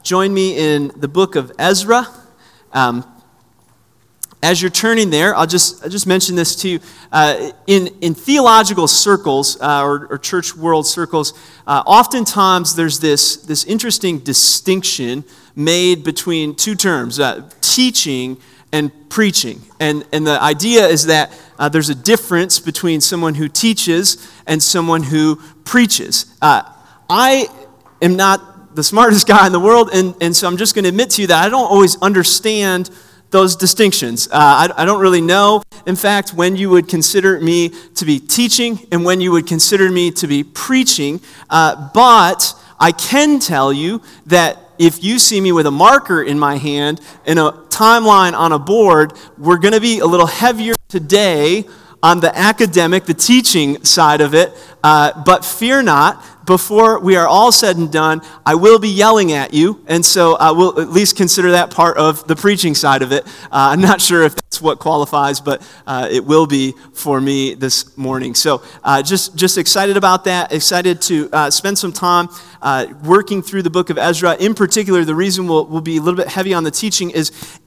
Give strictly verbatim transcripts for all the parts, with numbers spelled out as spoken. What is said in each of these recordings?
join me in the book of Ezra. Um, as you're turning there, I'll just I'll just mention this to you. Uh, in in theological circles uh, or, or church world circles, uh, oftentimes there's this this interesting distinction made between two terms: uh, teaching and preaching. And and the idea is that uh, there's a difference between someone who teaches and someone who preaches. Uh, I am not the smartest guy in the world, and, and so I'm just going to admit to you that I don't always understand those distinctions. Uh, I, I don't really know, in fact, when you would consider me to be teaching and when you would consider me to be preaching, uh, but I can tell you that if you see me with a marker in my hand and a timeline on a board, we're going to be a little heavier today on the academic, the teaching side of it, uh, but fear not. Before we are all said and done, I will be yelling at you, and so I will at least consider that part of the preaching side of it. Uh, I'm not sure if that's what qualifies, but uh, it will be for me this morning. So uh, just, just excited about that, excited to uh, spend some time uh, working through the book of Ezra. In particular, the reason we'll, we'll be a little bit heavy on the teaching is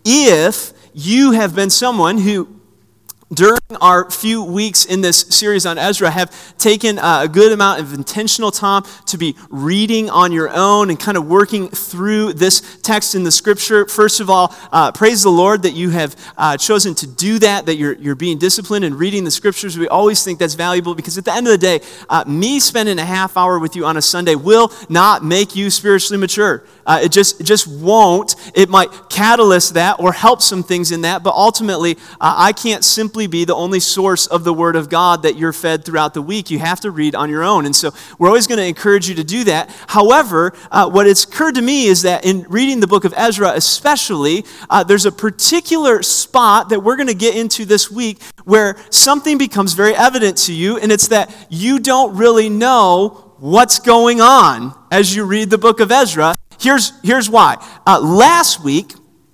if you have been someone who during our few weeks in this series on Ezra have taken uh, a good amount of intentional time to be reading on your own and kind of working through this text in the scripture. First of all, uh, praise the Lord that you have uh, chosen to do that, that you're, you're being disciplined and reading the scriptures. We always think that's valuable because at the end of the day, uh, me spending a half hour with you on a Sunday will not make you spiritually mature. Uh, it just it just won't. It might catalyst that or help some things in that, but ultimately, uh, I can't simply be the only source of the Word of God that you're fed throughout the week. You have to read on your own, and so we're always going to encourage you to do that. However, uh, what it's occurred to me is that in reading the book of Ezra especially, uh, there's a particular spot that we're going to get into this week where something becomes very evident to you, and it's that you don't really know what's going on as you read the book of Ezra. Here's, here's why. Uh, last week,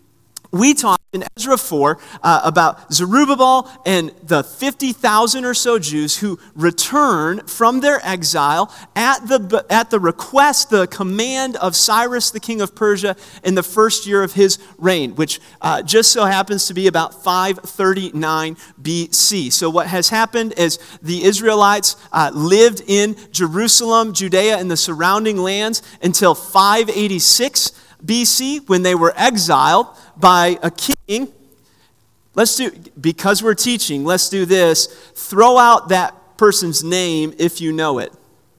we talked in Ezra four uh, about Zerubbabel and the fifty thousand or so Jews who return from their exile at the, at the request, the command of Cyrus, the king of Persia, in the first year of his reign, which uh, just so happens to be about five thirty-nine B C. So what has happened is the Israelites uh, lived in Jerusalem, Judea, and the surrounding lands until five eighty-six B C, when they were exiled by a king. Let's do, because we're teaching, let's do this. Throw out that person's name if you know it.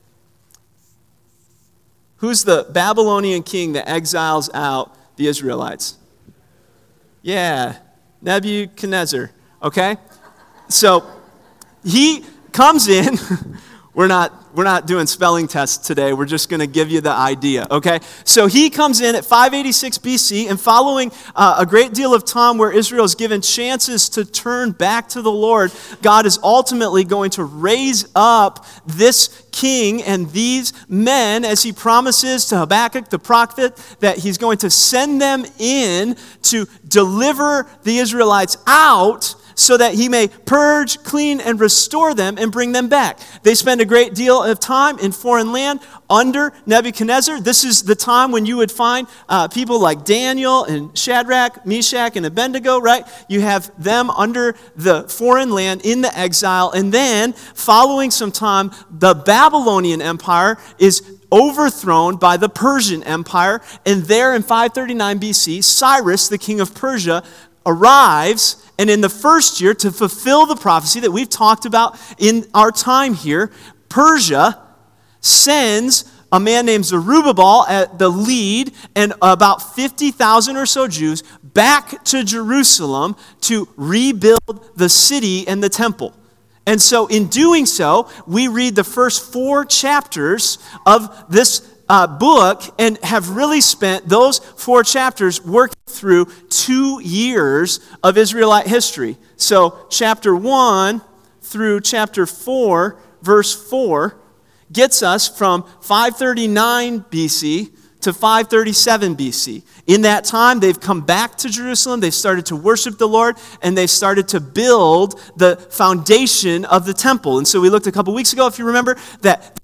Who's the Babylonian king that exiles out the Israelites? Yeah, Nebuchadnezzar, okay? So he comes in. We're not we're not doing spelling tests today. We're just going to give you the idea, okay? So he comes in at five eighty-six B C, and following uh, a great deal of time where Israel is given chances to turn back to the Lord, God is ultimately going to raise up this king and these men, as he promises to Habakkuk the prophet, that he's going to send them in to deliver the Israelites out so that he may purge, clean, and restore them and bring them back. They spend a great deal of time in foreign land under Nebuchadnezzar. This is the time when you would find uh, people like Daniel and Shadrach, Meshach, and Abednego, right? You have them under the foreign land in the exile. And then, following some time, the Babylonian Empire is overthrown by the Persian Empire. And there in five thirty-nine B C, Cyrus, the king of Persia, arrives. And in the first year, to fulfill the prophecy that we've talked about in our time here, Persia sends a man named Zerubbabel at the lead and about fifty thousand or so Jews back to Jerusalem to rebuild the city and the temple. And so in doing so, we read the first four chapters of this Uh, book and have really spent those four chapters working through two years of Israelite history. So chapter one through chapter four, verse four, gets us from five thirty-nine B C to five thirty-seven B C. In that time, they've come back to Jerusalem, they've started to worship the Lord, and they've started to build the foundation of the temple. And so we looked a couple weeks ago, if you remember, that the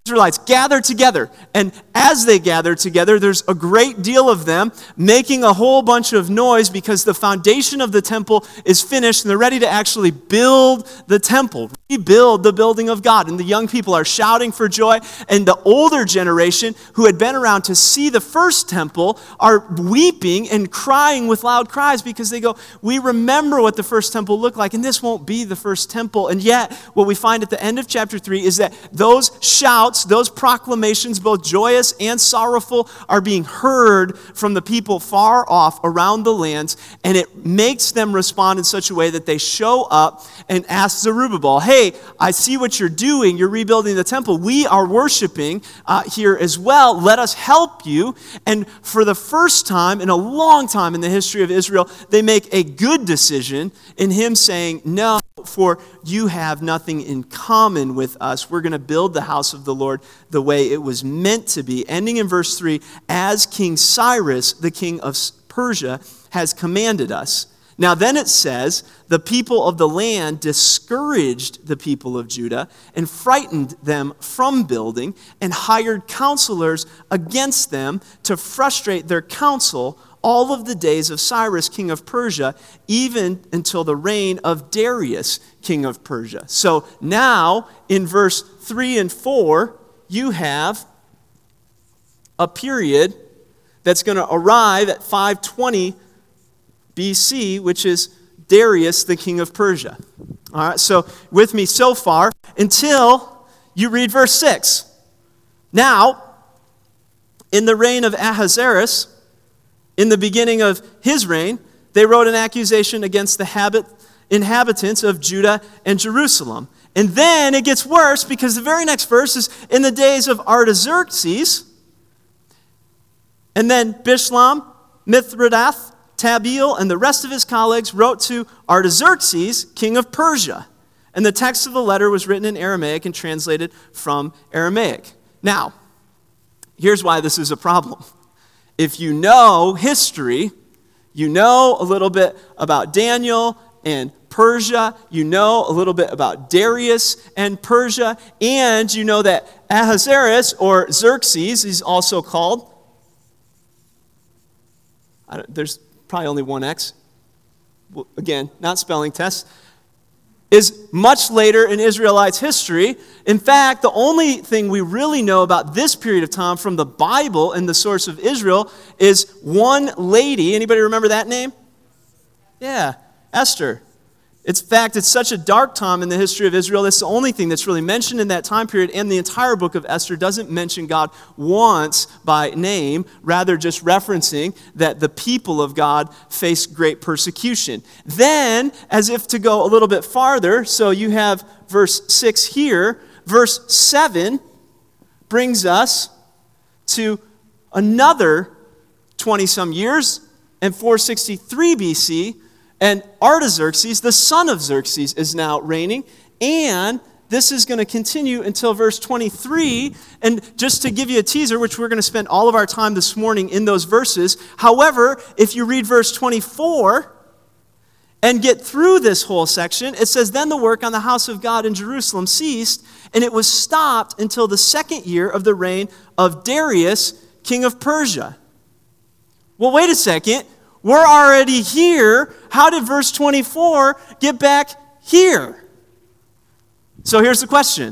Israelites gather together, and as they gather together, there's a great deal of them making a whole bunch of noise because the foundation of the temple is finished, and they're ready to actually build the temple, rebuild the building of God. And the young people are shouting for joy, and the older generation who had been around to see the first temple are weeping and crying with loud cries because they go, we remember what the first temple looked like, and this won't be the first temple. And yet, what we find at the end of chapter three is that those shouts, those proclamations, both joyous and sorrowful, are being heard from the people far off around the lands, and it makes them respond in such a way that they show up and ask Zerubbabel, hey, I see what you're doing. You're rebuilding the temple. We are worshiping uh, here as well. Let us help you. And for the first time in a long time in the history of Israel, they make a good decision in him saying, no, for you have nothing in common with us. We're going to build the house of the Lord the way it was meant to be. Ending in verse three, as King Cyrus, the king of Persia, has commanded us. Now then it says, the people of the land discouraged the people of Judah and frightened them from building and hired counselors against them to frustrate their counsel all of the days of Cyrus, king of Persia, even until the reign of Darius, king of Persia. So now, in verse three and four, you have a period that's going to arrive at five twenty B C, which is Darius, the king of Persia. All right, so with me so far until you read verse six. Now, in the reign of Ahasuerus, in the beginning of his reign, they wrote an accusation against the habit, inhabitants of Judah and Jerusalem. And then it gets worse because the very next verse is in the days of Artaxerxes, and then Bishlam, Mithredath, Tabeel, and the rest of his colleagues wrote to Artaxerxes, king of Persia. And the text of the letter was written in Aramaic and translated from Aramaic. Now, here's why this is a problem. If you know history, you know a little bit about Daniel and Persia, you know a little bit about Darius and Persia, and you know that Ahasuerus, or Xerxes, is also called, I don't, there's probably only one X, well, again, not spelling test, is much later in Israelites' history. In fact, the only thing we really know about this period of time from the Bible and the source of Israel is one lady. Anybody remember that name? Yeah, Esther. It's, in fact, it's such a dark time in the history of Israel. That's the only thing that's really mentioned in that time period, and the entire book of Esther doesn't mention God once by name, rather just referencing that the people of God face great persecution. Then, as if to go a little bit farther, so you have verse six here, verse seven brings us to another twenty-some years, and four sixty-three B C, and Artaxerxes, the son of Xerxes, is now reigning. And this is going to continue until verse twenty-three. And just to give you a teaser, which we're going to spend all of our time this morning in those verses. However, if you read verse twenty-four and get through this whole section, it says, then the work on the house of God in Jerusalem ceased, and it was stopped until the second year of the reign of Darius, king of Persia. Well, wait a second. We're already here. How did verse twenty-four get back here? So here's the question.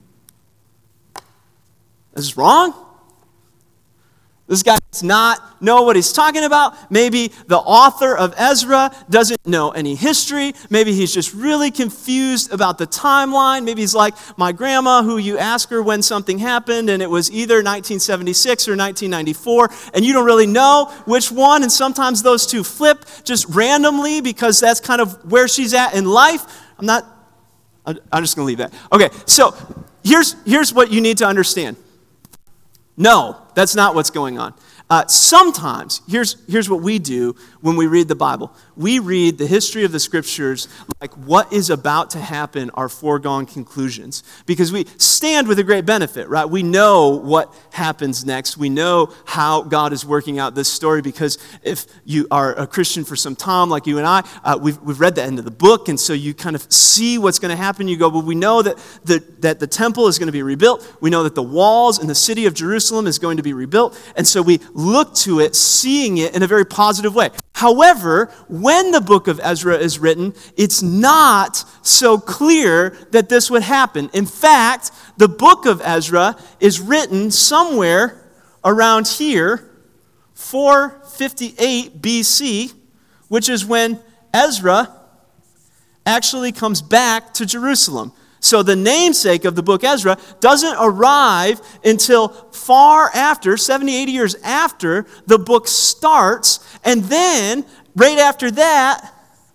Is this wrong? This guy does not know what he's talking about. Maybe the author of Ezra doesn't know any history. Maybe he's just really confused about the timeline. Maybe he's like my grandma, who you ask her when something happened, and it was either nineteen seventy-six or nineteen ninety-four, and you don't really know which one, and sometimes those two flip just randomly because that's kind of where she's at in life. I'm not, I'm just going to leave that. Okay, so here's, here's what you need to understand. No, that's not what's going on. Uh, sometimes, here's, here's what we do when we read the Bible. We read the history of the Scriptures like what is about to happen are foregone conclusions. Because we stand with a great benefit, right? We know what happens next. We know how God is working out this story because if you are a Christian for some time, like you and I, uh, we've, we've read the end of the book, and so you kind of see what's going to happen. You go, well, we know that the, that the temple is going to be rebuilt. We know that the walls and the city of Jerusalem is going to be rebuilt. And so we look to it, seeing it in a very positive way. However, when the book of Ezra is written, it's not so clear that this would happen. In fact, the book of Ezra is written somewhere around here, four fifty-eight B C, which is when Ezra actually comes back to Jerusalem. So the namesake of the book Ezra doesn't arrive until far after, seventy, eighty years after the book starts. And then, right after that,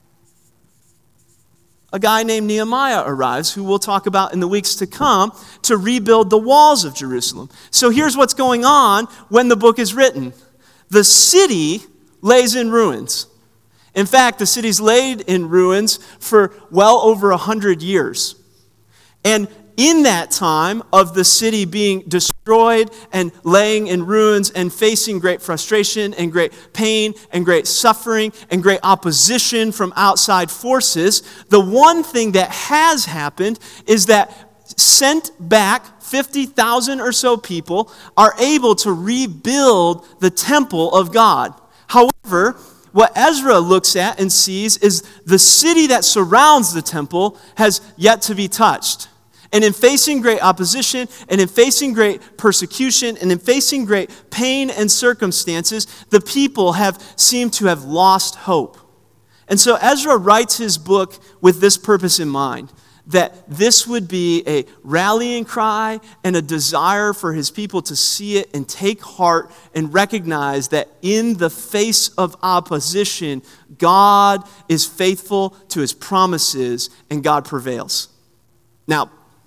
a guy named Nehemiah arrives, who we'll talk about in the weeks to come, to rebuild the walls of Jerusalem. So here's what's going on when the book is written. The city lays in ruins. In fact, the city's laid in ruins for well over a hundred years. And in that time of the city being destroyed and laying in ruins and facing great frustration and great pain and great suffering and great opposition from outside forces, the one thing that has happened is that sent back fifty thousand or so people are able to rebuild the temple of God. However, what Ezra looks at and sees is the city that surrounds the temple has yet to be touched. And in facing great opposition, and in facing great persecution, and in facing great pain and circumstances, the people have seemed to have lost hope. And so Ezra writes his book with this purpose in mind, that this would be a rallying cry and a desire for his people to see it and take heart and recognize that in the face of opposition, God is faithful to his promises and God prevails. Now,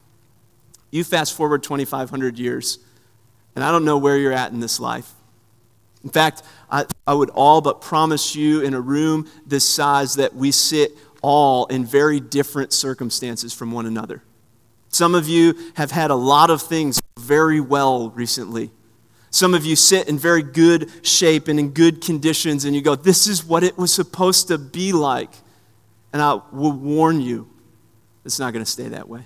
you fast forward twenty-five hundred years, and I don't know where you're at in this life. In fact, I, I would all but promise you in a room this size that we sit all in very different circumstances from one another. Some of you have had a lot of things very well recently. Some of you sit in very good shape and in good conditions, and you go, this is what it was supposed to be like. And I will warn you, it's not going to stay that way.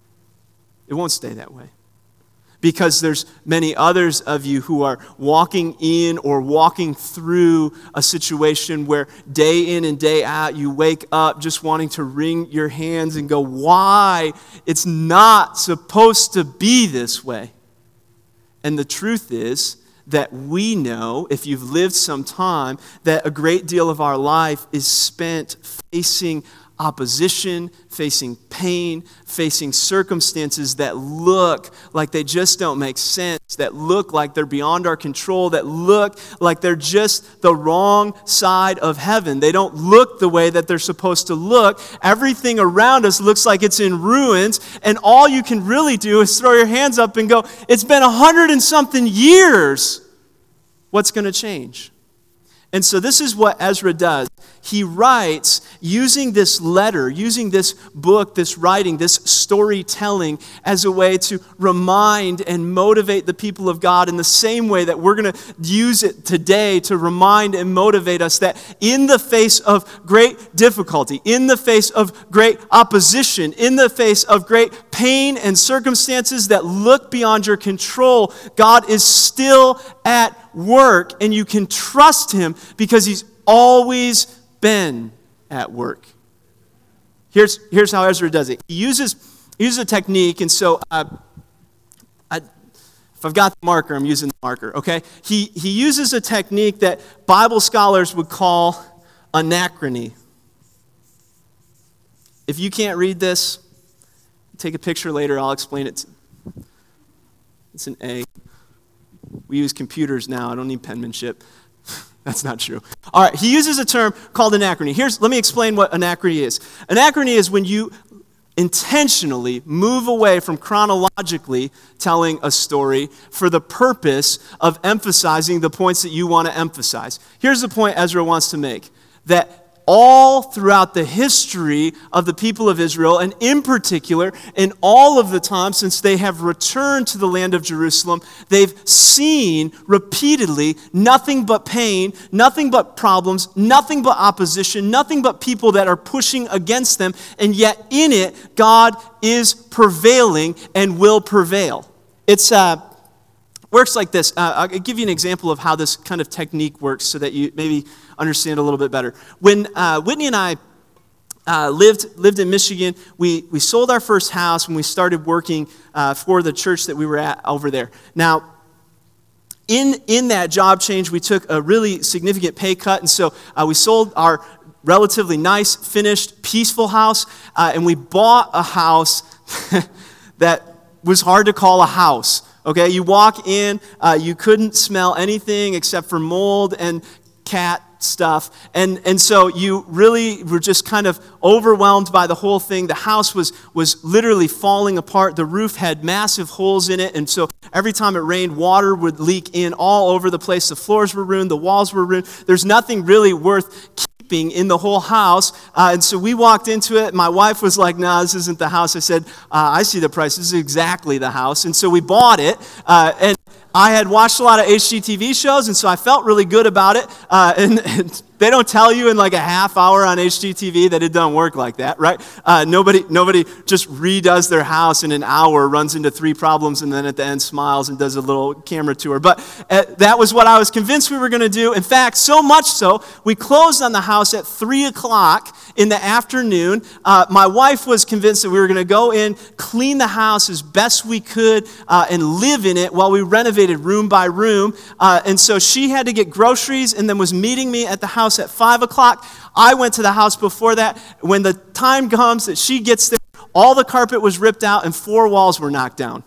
It won't stay that way. Because there's many others of you who are walking in or walking through a situation where day in and day out you wake up just wanting to wring your hands and go, why? It's not supposed to be this way. And the truth is that we know, if you've lived some time, that a great deal of our life is spent facing opposition, facing pain, facing circumstances that look like they just don't make sense, that look like they're beyond our control, that look like they're just the wrong side of heaven. They don't look the way that they're supposed to look. Everything around us looks like it's in ruins, and all you can really do is throw your hands up and go, it's been a hundred and something years. What's going to change? And so this is what Ezra does. He writes using this letter, using this book, this writing, this storytelling as a way to remind and motivate the people of God in the same way that we're going to use it today to remind and motivate us that in the face of great difficulty, in the face of great opposition, in the face of great pain and circumstances that look beyond your control, God is still at work, and you can trust him because he's always been at work. Here's, here's how Ezra does it. He uses, he uses a technique, and so uh, I, if I've got the marker, I'm using the marker, okay? He, he uses a technique that Bible scholars would call anachrony. If you can't read this, take a picture later, I'll explain it. It's an A. We use computers now. I don't need penmanship. That's not true. All right, he uses a term called anachrony. Here's, let me explain what anachrony is. Anachrony is when you intentionally move away from chronologically telling a story for the purpose of emphasizing the points that you want to emphasize. Here's the point Ezra wants to make, that all throughout the history of the people of Israel, and in particular, in all of the time since they have returned to the land of Jerusalem, they've seen repeatedly nothing but pain, nothing but problems, nothing but opposition, nothing but people that are pushing against them, and yet in it, God is prevailing and will prevail. It's uh, works like this. Uh, I'll give you an example of how this kind of technique works so that you maybe understand a little bit better. When uh, Whitney and I uh, lived lived in Michigan, we, we sold our first house when we started working uh, for the church that we were at over there. Now, in, in that job change, we took a really significant pay cut, and so uh, we sold our relatively nice, finished, peaceful house, uh, and we bought a house that was hard to call a house. Okay, you walk in, uh, you couldn't smell anything except for mold and cat stuff. And, and so you really were just kind of overwhelmed by the whole thing. The house was, was literally falling apart. The roof had massive holes in it. And so every time it rained, water would leak in all over the place. The floors were ruined. The walls were ruined. There's nothing really worth keeping in the whole house. Uh, and so we walked into it. My wife was like, no, this isn't the house. I said, uh, I see the price. This is exactly the house. And so we bought it. Uh, and I had watched a lot of H G T V shows, and so I felt really good about it. Uh, and, and they don't tell you in like a half hour on H G T V that it doesn't work like that, right? Uh, nobody, nobody just redoes their house in an hour, runs into three problems, and then at the end smiles and does a little camera tour. But uh, that was what I was convinced we were going to do. In fact, so much so, we closed on the house at three o'clock in the afternoon. Uh, my wife was convinced that we were going to go in, clean the house as best we could, uh, and live in it while we renovated room by room. Uh, and so she had to get groceries and then was meeting me at the house at five o'clock. I went to the house before that. When the time comes that she gets there, all the carpet was ripped out and four walls were knocked down.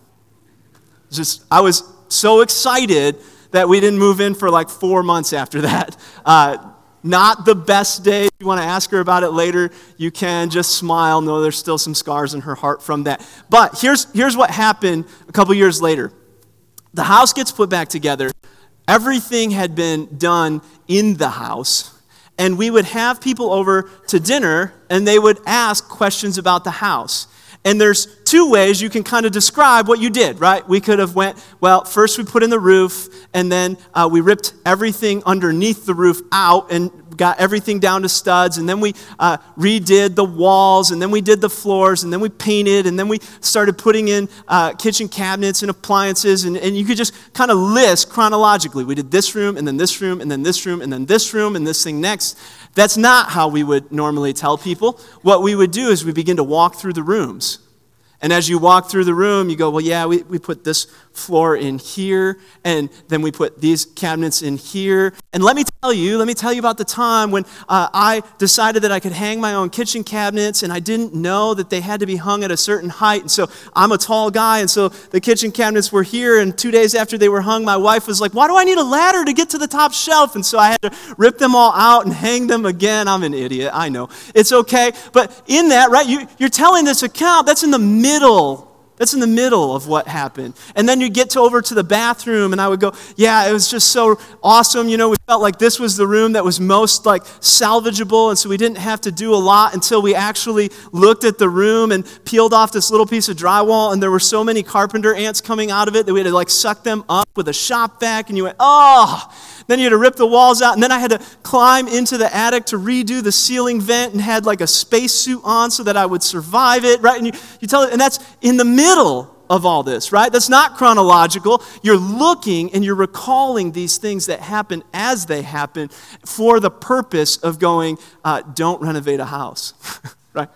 Just, I was so excited that we didn't move in for like four months after that. Uh, Not the best day. If you want to ask her about it later, you can just smile. No, there's still some scars in her heart from that. But here's, here's what happened a couple years later. The house gets put back together. Everything had been done in the house. And we would have people over to dinner, and they would ask questions about the house. And there's two ways you can kind of describe what you did, right? We could have went, well, first we put in the roof, and then uh, we ripped everything underneath the roof out and got everything down to studs, and then we uh, redid the walls, and then we did the floors, and then we painted, and then we started putting in uh, kitchen cabinets and appliances, and, and you could just kind of list chronologically. We did this room, and then this room, and then this room, and then this room, and this thing next. That's not how we would normally tell people. What we would do is we begin to walk through the rooms. And as you walk through the room, you go, well, yeah, we, we put this floor in here, and then we put these cabinets in here. And let me tell you, let me tell you about the time when uh, I decided that I could hang my own kitchen cabinets, and I didn't know that they had to be hung at a certain height. And so I'm a tall guy, and so the kitchen cabinets were here, and two days after they were hung, my wife was like, why do I need a ladder to get to the top shelf? And so I had to rip them all out and hang them again. I'm an idiot, I know. It's okay. But in that, right, you, you're telling this account, that's in the middle. That's in the middle of what happened. And then you get to over to the bathroom, and I would go, yeah, it was just so awesome. You know, we felt like this was the room that was most like salvageable, and so we didn't have to do a lot until we actually looked at the room and peeled off this little piece of drywall, and there were so many carpenter ants coming out of it that we had to like suck them up with a shop vac, and you went, oh. Then you had to rip the walls out, and then I had to climb into the attic to redo the ceiling vent and had like a spacesuit on so that I would survive it, right? And you, you tell it, and that's in the middle of all this, right? That's not chronological. You're looking and you're recalling these things that happen as they happen for the purpose of going, uh, don't renovate a house, right?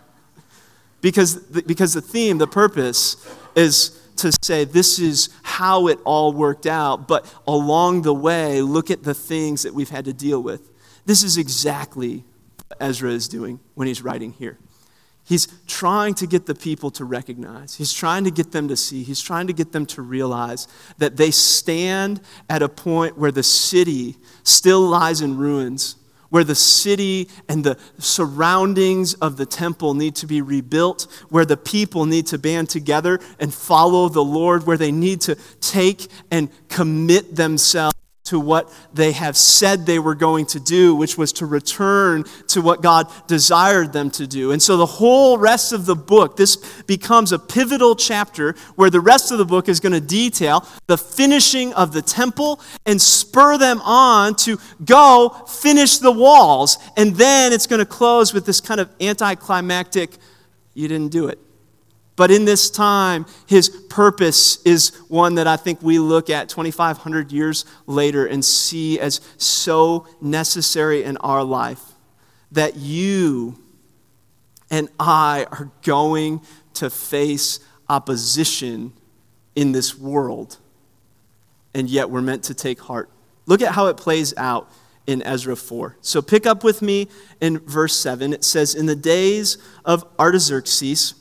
Because the, because the theme, the purpose is to say this is how it all worked out, but along the way, look at the things that we've had to deal with. This is exactly what Ezra is doing when he's writing here. He's trying to get the people to recognize. He's trying to get them to see. He's trying to get them to realize that they stand at a point where the city still lies in ruins, where the city and the surroundings of the temple need to be rebuilt, where the people need to band together and follow the Lord, where they need to take and commit themselves to what they have said they were going to do, which was to return to what God desired them to do. And so the whole rest of the book, this becomes a pivotal chapter where the rest of the book is going to detail the finishing of the temple and spur them on to go finish the walls. And then it's going to close with this kind of anticlimactic, you didn't do it. But in this time, his purpose is one that I think we look at twenty-five hundred years later and see as so necessary in our life, that you and I are going to face opposition in this world, and yet we're meant to take heart. Look at how it plays out in Ezra four. So pick up with me in verse seven. It says, "In the days of Artaxerxes,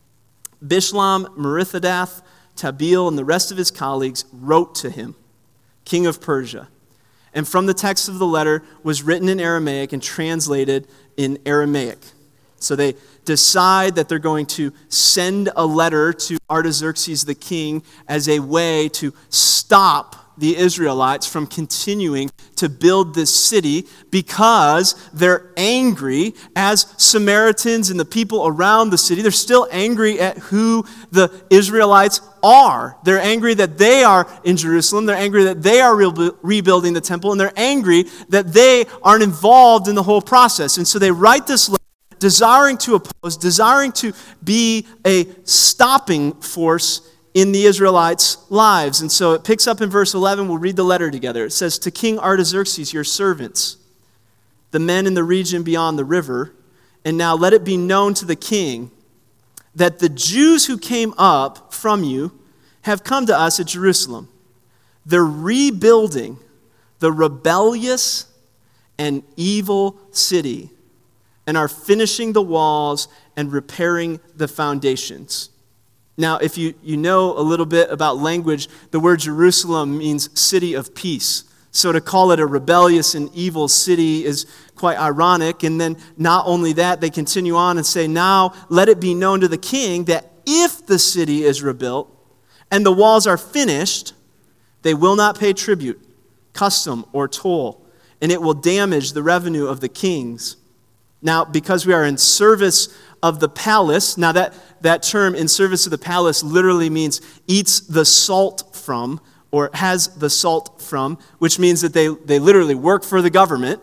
Bishlam, Merithodath, Tabeel, and the rest of his colleagues wrote to him, king of Persia. And from the text of the letter was written in Aramaic and translated in Aramaic." So they decide that they're going to send a letter to Artaxerxes the king as a way to stop the Israelites from continuing to build this city, because they're angry as Samaritans and the people around the city. They're still angry at who the Israelites are. They're angry that they are in Jerusalem. They're angry that they are re- rebuilding the temple. And they're angry that they aren't involved in the whole process. And so they write this letter desiring to oppose, desiring to be a stopping force in the Israelites' lives. And so it picks up in verse eleven. We'll read the letter together. It says, "To King Artaxerxes, your servants, the men in the region beyond the river, and now let it be known to the king that the Jews who came up from you have come to us at Jerusalem. They're rebuilding the rebellious and evil city and are finishing the walls and repairing the foundations." Now, if you, you know a little bit about language, the word Jerusalem means city of peace. So to call it a rebellious and evil city is quite ironic. And then not only that, they continue on and say, "Now let it be known to the king that if the city is rebuilt and the walls are finished, they will not pay tribute, custom, or toll, and it will damage the revenue of the kings. Now, because we are in service of the palace," now that, that term, "in service of the palace," literally means eats the salt from, or has the salt from, which means that they, they literally work for the government.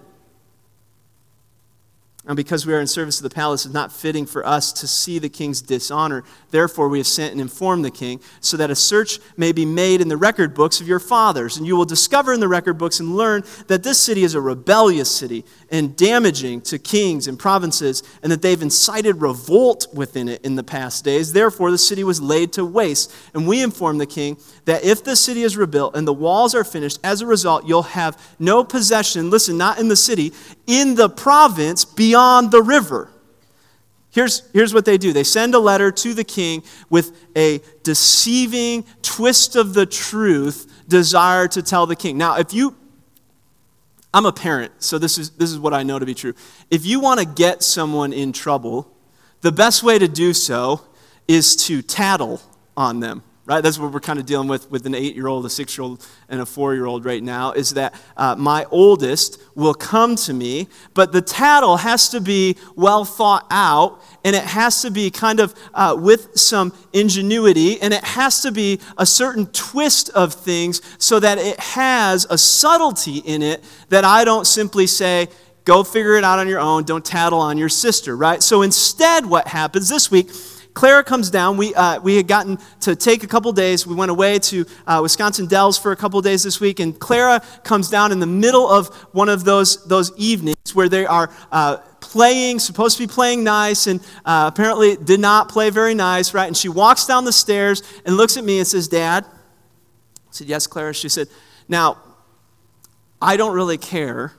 And because we are in service of the palace, it's not fitting for us to see the king's dishonor. Therefore, we have sent and informed the king, so that a search may be made in the record books of your fathers. And you will discover in the record books and learn that this city is a rebellious city and damaging to kings and provinces, and that they've incited revolt within it in the past days. Therefore, the city was laid to waste. And we informed the king that if the city is rebuilt and the walls are finished, as a result, you'll have no possession, listen, not in the city, in the province beyond the river. Here's, here's what they do. They send a letter to the king with a deceiving twist of the truth desire to tell the king. Now, if you, I'm a parent, so this is, this is what I know to be true. If you want to get someone in trouble, the best way to do so is to tattle on them. Right? That's what we're kind of dealing with with an eight-year-old, a six-year-old, and a four-year-old right now, is that uh, my oldest will come to me, but the tattle has to be well thought out, and it has to be kind of uh, with some ingenuity, and it has to be a certain twist of things so that it has a subtlety in it that I don't simply say, "Go figure it out on your own, don't tattle on your sister," right? So instead what happens this week, Clara comes down. We uh, we had gotten to take a couple days. We went away to uh, Wisconsin Dells for a couple days this week, and Clara comes down in the middle of one of those those evenings where they are uh, playing, supposed to be playing nice, and uh, apparently did not play very nice, right? And she walks down the stairs and looks at me and says, "Dad?" I said, "Yes, Clara." She said, "Now, I don't really care,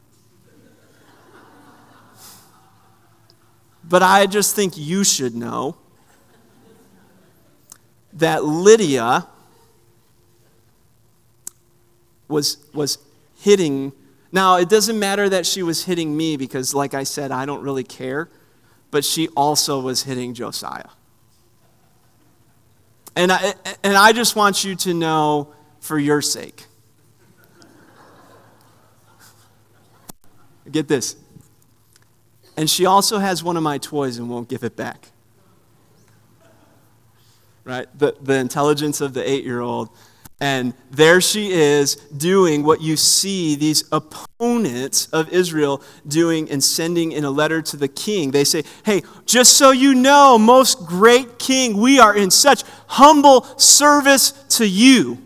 but I just think you should know that Lydia was was hitting, Now, it doesn't matter that she was hitting me because, like I said, I don't really care, but she also was hitting Josiah. And I, and I just want you to know, for your sake. Get this. And she also has one of my toys and won't give it back. Right? The, the intelligence of the eight-year-old. And there she is doing what you see these opponents of Israel doing and sending in a letter to the king. They say, hey, just so you know, most great king, we are in such humble service to you.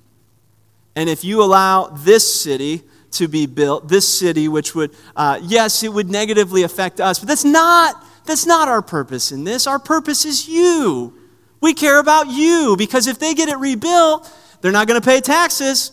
And if you allow this city to be built, this city which would, uh, yes, it would negatively affect us, but that's not, that's not our purpose in this. Our purpose is you. We care about you, because if they get it rebuilt, they're not going to pay taxes.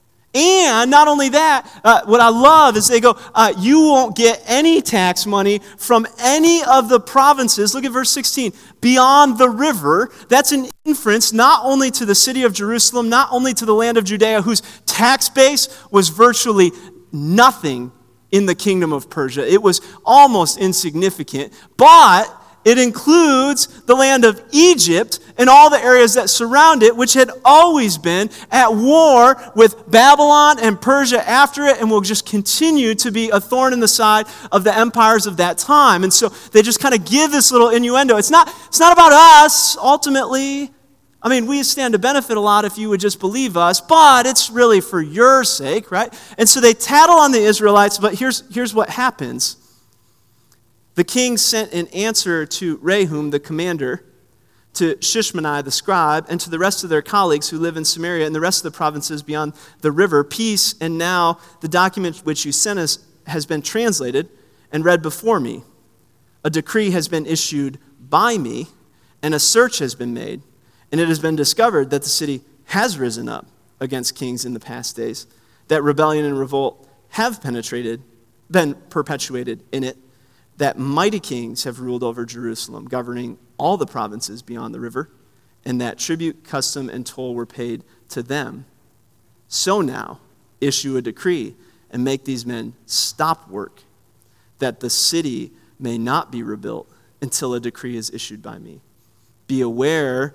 And not only that, uh, what I love is they go, uh, you won't get any tax money from any of the provinces. Look at verse sixteen. Beyond the river. That's an inference not only to the city of Jerusalem, not only to the land of Judea, whose tax base was virtually nothing in the kingdom of Persia. It was almost insignificant, but it includes the land of Egypt and all the areas that surround it, which had always been at war with Babylon and Persia after it, and will just continue to be a thorn in the side of the empires of that time. And so they just kind of give this little innuendo. It's not, it's not about us, ultimately. I mean, we stand to benefit a lot if you would just believe us, but it's really for your sake, right? And so they tattle on the Israelites, but here's, here's what happens. The king sent an answer to Rehum, the commander, to Shishmani, the scribe, and to the rest of their colleagues who live in Samaria and the rest of the provinces beyond the river. Peace, and now the document which you sent us has been translated and read before me. A decree has been issued by me, and a search has been made, and it has been discovered that the city has risen up against kings in the past days, that rebellion and revolt have penetrated, been perpetuated in it, that mighty kings have ruled over Jerusalem, governing all the provinces beyond the river, and that tribute, custom, and toll were paid to them. So now, issue a decree and make these men stop work, that the city may not be rebuilt until a decree is issued by me. Be aware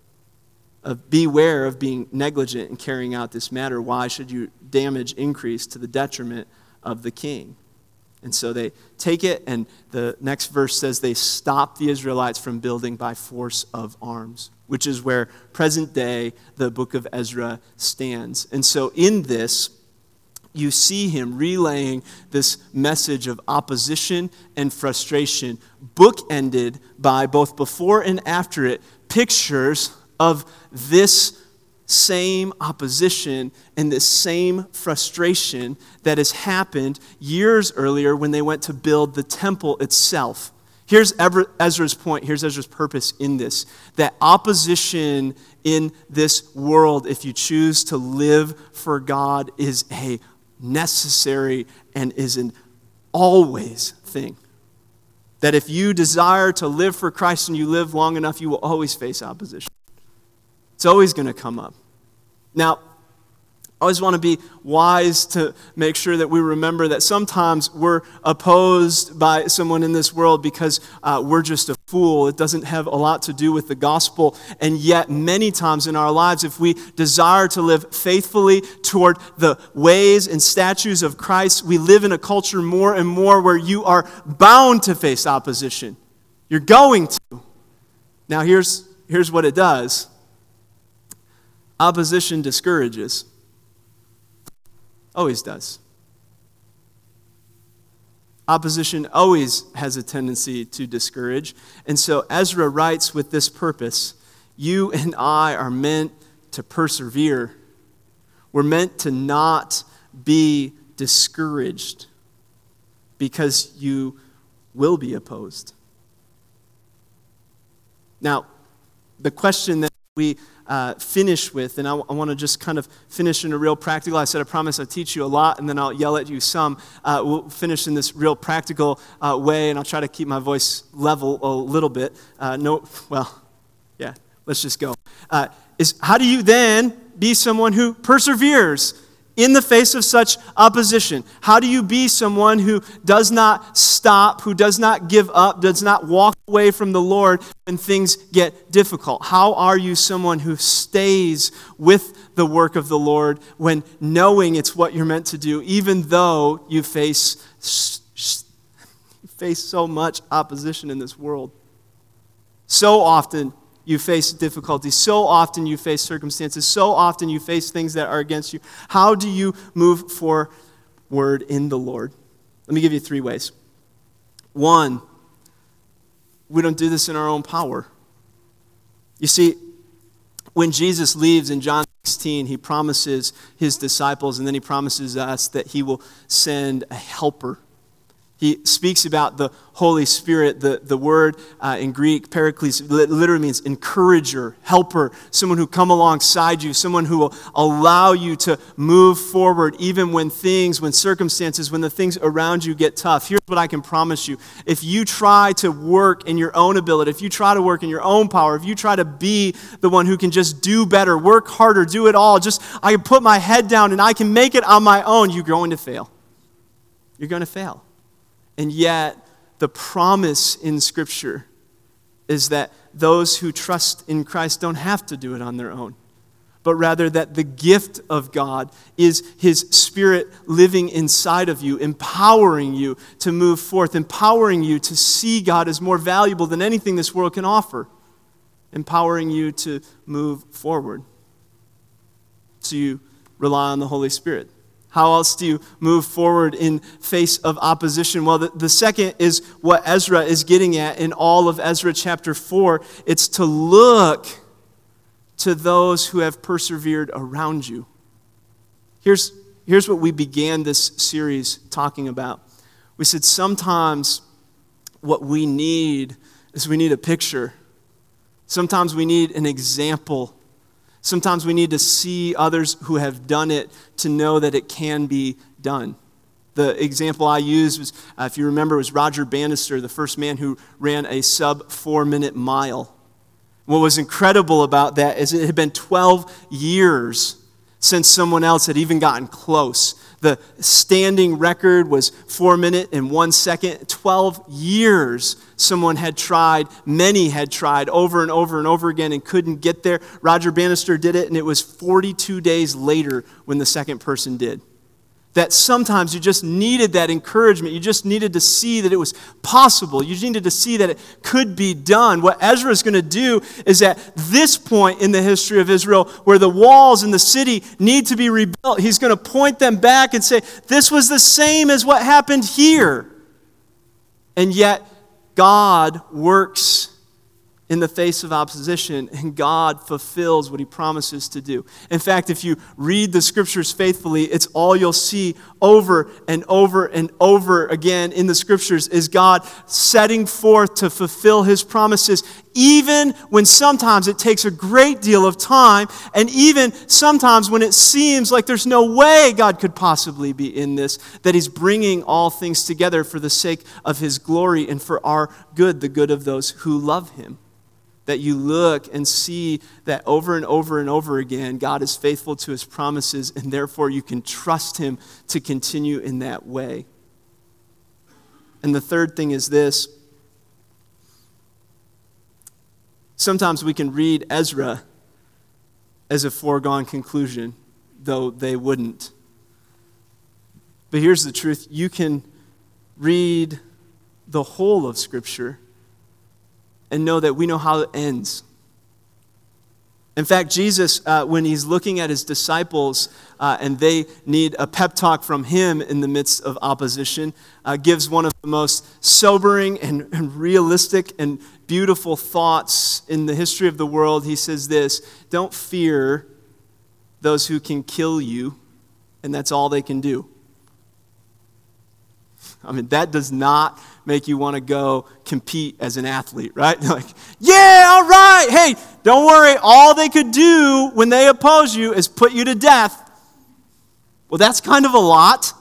of, beware of being negligent in carrying out this matter. Why should you damage increase to the detriment of the king? And so they take it, and the next verse says they stop the Israelites from building by force of arms, which is where present day the book of Ezra stands. And so in this, you see him relaying this message of opposition and frustration, bookended by both before and after it, pictures of this same opposition and this same frustration that has happened years earlier when they went to build the temple itself. Here's Ezra's point, here's Ezra's purpose in this, that opposition in this world, if you choose to live for God, is a necessary and is an always thing. That if you desire to live for Christ and you live long enough, you will always face opposition. It's always going to come up. Now, I always want to be wise to make sure that we remember that sometimes we're opposed by someone in this world because uh, we're just a fool. It doesn't have a lot to do with the gospel. And yet, many times in our lives, if we desire to live faithfully toward the ways and statutes of Christ, we live in a culture more and more where you are bound to face opposition. You're going to. Now, here's, here's what it does. Opposition discourages. Always does. Opposition always has a tendency to discourage. And so Ezra writes with this purpose, you and I are meant to persevere. We're meant to not be discouraged because you will be opposed. Now, the question that we uh, finish with, and I, I want to just kind of finish in a real practical, I said I promise I'll teach you a lot and then I'll yell at you some. Uh, we'll finish in this real practical uh, way, and I'll try to keep my voice level a little bit. Uh, no, well, yeah, let's just go. Uh, is how do you then be someone who perseveres In the face of such opposition, how do you be someone who does not stop, who does not give up, does not walk away from the Lord when things get difficult? How are you someone who stays with the work of the Lord when knowing it's what you're meant to do, even though you face, you face so much opposition in this world? So often, you face difficulties. So often you face circumstances. So often you face things that are against you. How do you move forward in the Lord? Let me give you three ways. One, we don't do this in our own power. You see, when Jesus leaves in John sixteen, he promises his disciples, and then he promises us that he will send a helper. He speaks about the Holy Spirit. The, the word uh, in Greek, Paraclete, literally means encourager, helper, someone who come alongside you, someone who will allow you to move forward even when things, when circumstances, when the things around you get tough. Here's what I can promise you. If you try to work in your own ability, if you try to work in your own power, if you try to be the one who can just do better, work harder, do it all, just I can put my head down and I can make it on my own, you're going to fail. You're going to fail. And yet, the promise in Scripture is that those who trust in Christ don't have to do it on their own, but rather that the gift of God is His Spirit living inside of you, empowering you to move forth, empowering you to see God as more valuable than anything this world can offer, empowering you to move forward. So you rely on the Holy Spirit. How else do you move forward in face of opposition? Well, the, the second is what Ezra is getting at in all of Ezra chapter four. It's to look to those who have persevered around you. Here's, here's what we began this series talking about. We said sometimes what we need is we need a picture. Sometimes we need an example. Sometimes we need to see others who have done it to know that it can be done. The example I used was, uh, if you remember, was Roger Bannister, the first man who ran a sub four-minute mile. What was incredible about that is it had been twelve years since someone else had even gotten close. The standing record was four minutes and one second. twelve years someone had tried, many had tried over and over and over again and couldn't get there. Roger Bannister did it, and it was forty-two days later when the second person did. That sometimes you just needed that encouragement. You just needed to see that it was possible. You needed to see that it could be done. What Ezra is going to do is at this point in the history of Israel, where the walls in the city need to be rebuilt, he's going to point them back and say, this was the same as what happened here. And yet, God works in the face of opposition, and God fulfills what He promises to do. In fact, if you read the Scriptures faithfully, it's all you'll see over and over and over again in the Scriptures is God setting forth to fulfill His promises, even when sometimes it takes a great deal of time, and even sometimes when it seems like there's no way God could possibly be in this, that He's bringing all things together for the sake of His glory and for our good, the good of those who love Him. That you look and see that over and over and over again, God is faithful to His promises, and therefore you can trust Him to continue in that way. And the third thing is this. Sometimes we can read Ezra as a foregone conclusion, though they wouldn't. But here's the truth. You can read the whole of Scripture and know that we know how it ends. In fact, Jesus, uh, when He's looking at His disciples uh, and they need a pep talk from Him in the midst of opposition, uh, gives one of the most sobering and, and realistic and beautiful thoughts in the history of the world. He says this, don't fear those who can kill you, and that's all they can do. I mean, that does not make you want to go compete as an athlete, right? Like, yeah, all right. Hey, don't worry. All they could do when they oppose you is put you to death. Well, that's kind of a lot.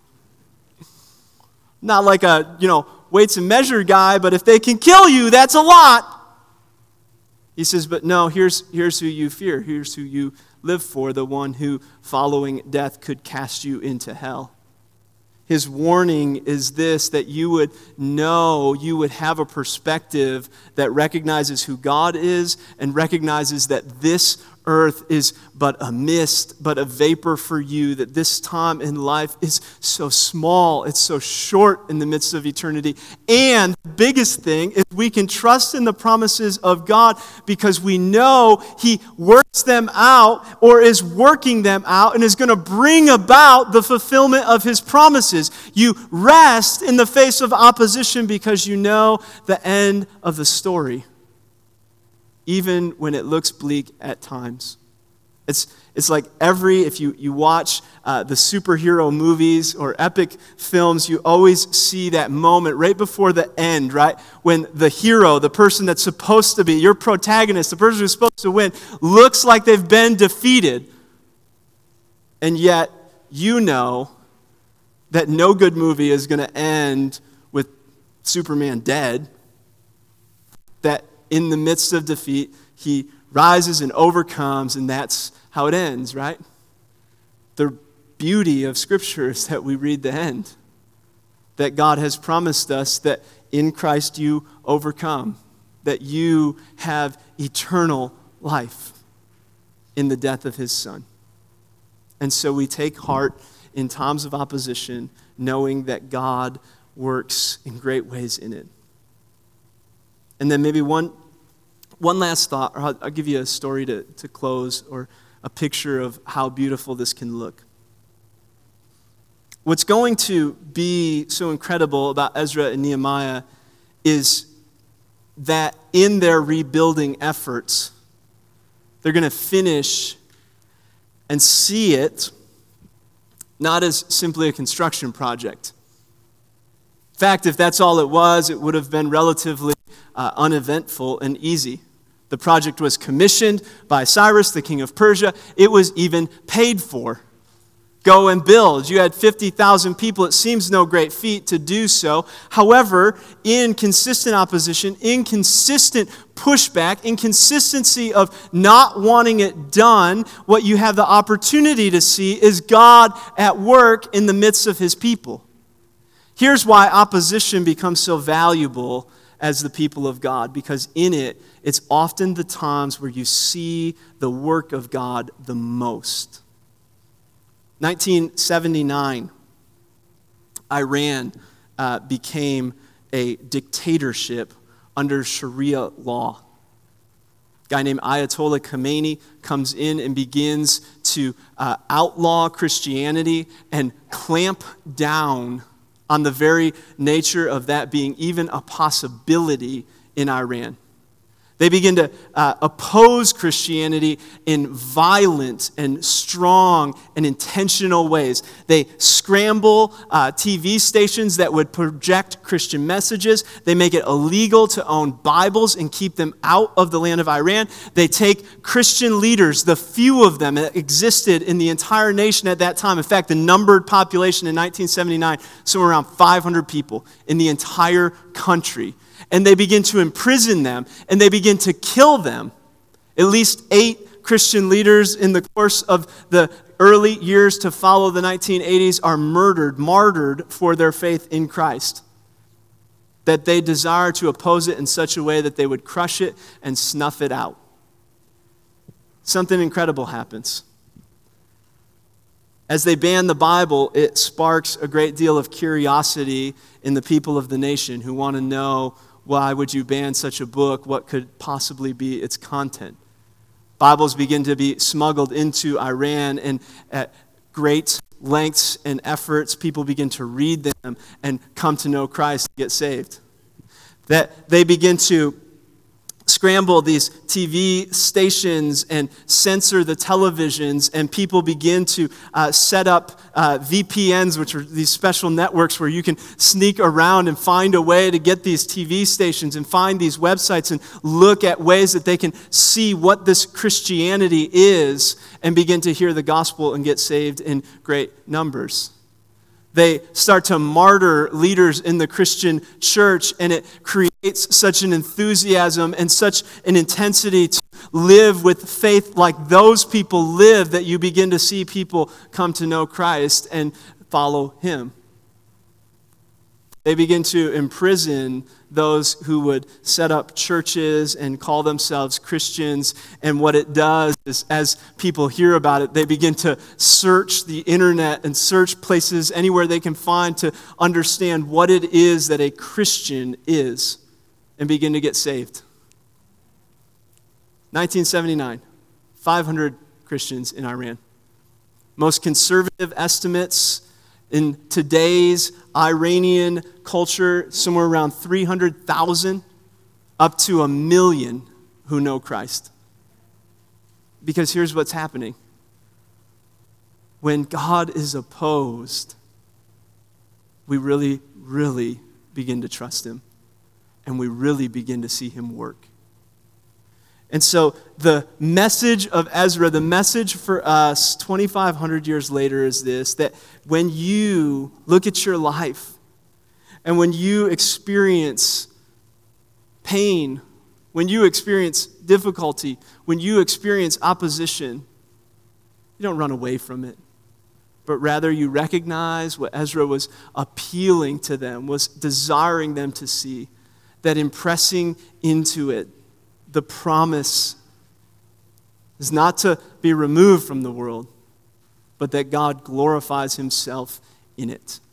Not like a, you know, weights and measure guy, but if they can kill you, that's a lot. He says, but no, here's, here's who you fear. Here's who you live for, the one who, following death, could cast you into hell. His warning is this, that you would know, you would have a perspective that recognizes who God is and recognizes that this earth is but a mist, but a vapor for you, that this time in life is so small, it's so short in the midst of eternity. And the biggest thing is we can trust in the promises of God because we know He works them out or is working them out and is going to bring about the fulfillment of His promises. You rest in the face of opposition because you know the end of the story, even when it looks bleak at times. It's it's like every, if you, you watch uh, the superhero movies or epic films, you always see that moment right before the end, right? When the hero, the person that's supposed to be, your protagonist, the person who's supposed to win, looks like they've been defeated. And yet, you know that no good movie is going to end with Superman dead. That in the midst of defeat, he rises and overcomes, and that's how it ends, right? The beauty of Scripture is that we read the end. That God has promised us that in Christ you overcome. That you have eternal life in the death of His Son. And so we take heart in times of opposition, knowing that God works in great ways in it. And then maybe one one last thought, or I'll, I'll give you a story to, to close, or a picture of how beautiful this can look. What's going to be so incredible about Ezra and Nehemiah is that in their rebuilding efforts, they're going to finish and see it not as simply a construction project. In fact, if that's all it was, it would have been relatively uh, uneventful and easy. The project was commissioned by Cyrus, the king of Persia. It was even paid for. Go and build. You had fifty thousand people. It seems no great feat to do so. However, in consistent opposition, inconsistent pushback, inconsistency of not wanting it done, what you have the opportunity to see is God at work in the midst of His people. Here's why opposition becomes so valuable as the people of God, because in it, it's often the times where you see the work of God the most. nineteen seventy-nine, Iran uh, became a dictatorship under Sharia law. A guy named Ayatollah Khomeini comes in and begins to uh, outlaw Christianity and clamp down on the very nature of that being even a possibility in Iran. They begin to uh, oppose Christianity in violent and strong and intentional ways. They scramble uh, T V stations that would project Christian messages. They make it illegal to own Bibles and keep them out of the land of Iran. They take Christian leaders, the few of them that existed in the entire nation at that time. In fact, the numbered population in nineteen seventy-nine, somewhere around five hundred people in the entire country. And they begin to imprison them, and they begin to kill them. At least eight Christian leaders in the course of the early years to follow the nineteen eighties are murdered, martyred for their faith in Christ. That they desire to oppose it in such a way that they would crush it and snuff it out. Something incredible happens. As they ban the Bible, it sparks a great deal of curiosity in the people of the nation who want to know, why would you ban such a book? What could possibly be its content? Bibles begin to be smuggled into Iran, and at great lengths and efforts, people begin to read them and come to know Christ and get saved. That they begin to scramble these T V stations and censor the televisions, and people begin to uh, set up uh, V P Ns, which are these special networks where you can sneak around and find a way to get these T V stations and find these websites and look at ways that they can see what this Christianity is and begin to hear the gospel and get saved in great numbers. They start to martyr leaders in the Christian church, and it creates such an enthusiasm and such an intensity to live with faith like those people live, that you begin to see people come to know Christ and follow him. They begin to imprison those who would set up churches and call themselves Christians. And what it does is, as people hear about it, they begin to search the internet and search places anywhere they can find to understand what it is that a Christian is and begin to get saved. nineteen seventy-nine, five hundred Christians in Iran. Most conservative estimates in today's Iranian culture, somewhere around three hundred thousand, up to a million who know Christ. Because here's what's happening. When God is opposed, we really, really begin to trust him. And we really begin to see him work. And so the message of Ezra, the message for us twenty-five hundred years later is this, that when you look at your life and when you experience pain, when you experience difficulty, when you experience opposition, you don't run away from it, but rather you recognize what Ezra was appealing to them, was desiring them to see, that impressing into it, the promise is not to be removed from the world, but that God glorifies himself in it.